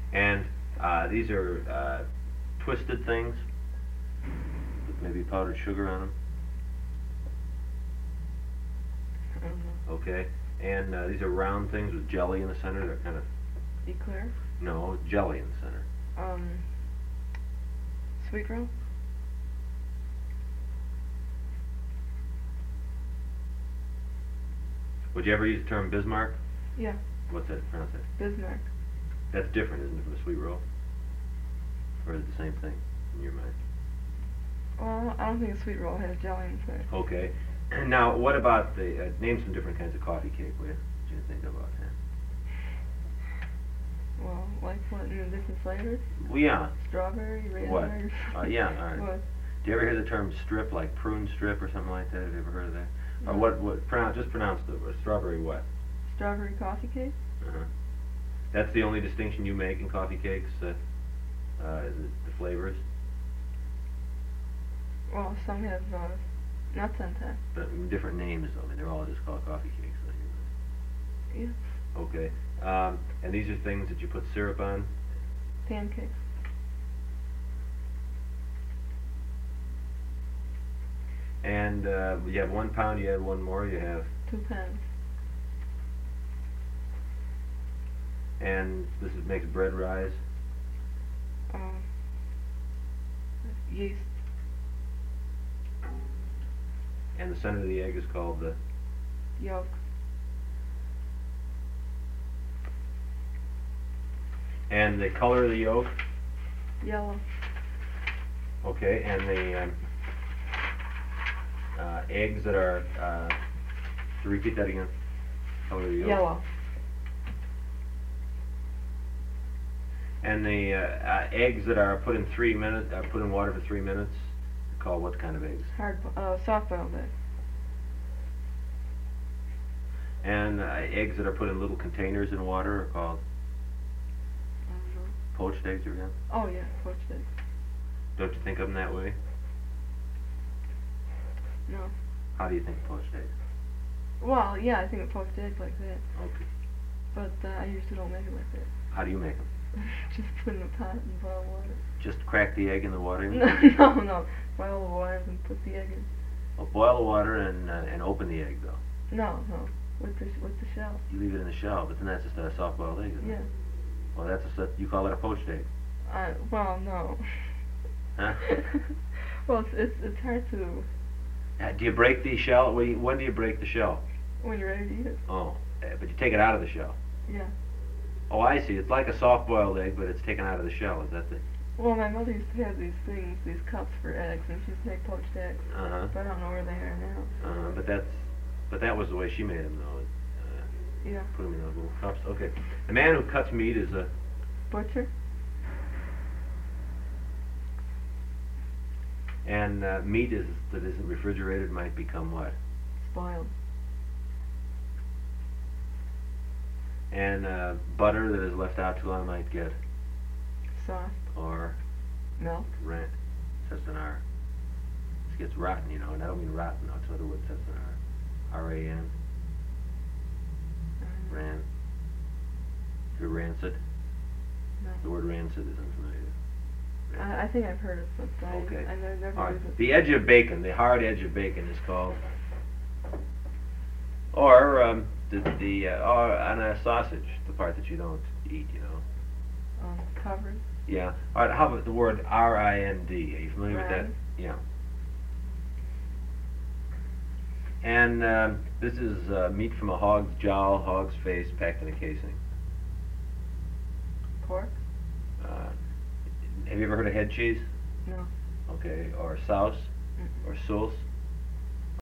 And these are twisted things with maybe powdered sugar on them. I don't know. Okay. And these are round things with jelly in the center. They're kind of Eclair? no jelly in the center. Um, Sweet roll? Would you ever use the term Bismarck? Yeah, What's that? Pronounce that. Bismarck. That's different, isn't it, from a sweet roll? Or is it the same thing in your mind? Well, I don't think a sweet roll has jelly inside. Okay. Now, what about the name some different kinds of coffee cake? What do you think about that? Well, like what, in the different flavors? Well, yeah. Strawberry, What? raspberry? Yeah. All right. What? Do you ever hear the term strip, like prune strip or something like that? Have you ever heard of that? Or No. what? Just pronounce the strawberry what? Strawberry coffee cake? Uh-huh. That's the only distinction you make in coffee cakes. Is it the flavors? Well, some have nuts on top. But different names though. I mean, they're all just called coffee cakes. Yeah. Okay. And these are things that you put syrup on. Pancakes. And you have 1 pound. You add one more. You have. 2 pounds. And this makes bread rise. Yeast. And the center of the egg is called the. Yolk. And the color of the yolk. Yellow. Okay. And the eggs that are. To repeat that again. Color of the yolk. Yellow. And the eggs that are put in 3 minutes, put in water for 3 minutes, are called what kind of eggs? Soft boiled egg. And eggs that are put in little containers in water are called I don't know. poached eggs again. Oh yeah, poached egg. Don't you think of them that way? No. How do you think of poached eggs? Well, yeah, I think of poached egg like that. Okay. But I usually don't make it like that. How do you make them? Just put in a pot and boil water. Just crack the egg in the water? No. Boil the water and put the egg in. Well, boil the water and open the egg though. No. With the shell. You leave it in the shell, but then that's just a soft boiled egg, isn't Yeah. it? Well, you call that a poached egg. Well, no. Huh? Well, it's hard to. Do you break the shell? When do you break the shell? When you're ready to eat it. Oh, but you take it out of the shell. Yeah. Oh, I see. It's like a soft-boiled egg, but it's taken out of the shell. Is that the? Well, my mother used to have these cups for eggs, and she used to make poached eggs. Uh-huh. But I don't know where they are now. But that was the way she made them, though. Yeah. Put them in those little cups. Okay. The man who cuts meat is a. Butcher. And meat that isn't refrigerated might become what? Spoiled. And butter that is left out too long might get. Soft. Or. Milk. Rant. Says an R. It gets rotten, you know, and I don't mean rotten. That's another word. Says an R. R-A-N. Ran. You're rancid. No. The word rancid is unfamiliar. I think I've heard it, but Okay. I never All right. used it. The edge of bacon, the hard edge of bacon is called. Or on a sausage, the part that you don't eat, you know. Covered. Yeah. All right. How about the word R-I-N-D? Are you familiar with that? Rind. Yeah. And this is meat from a hog's jowl, hog's face, packed in a casing. Pork. Have you ever heard of head cheese? No. Okay. Or souse, Mm-mm. or sauce.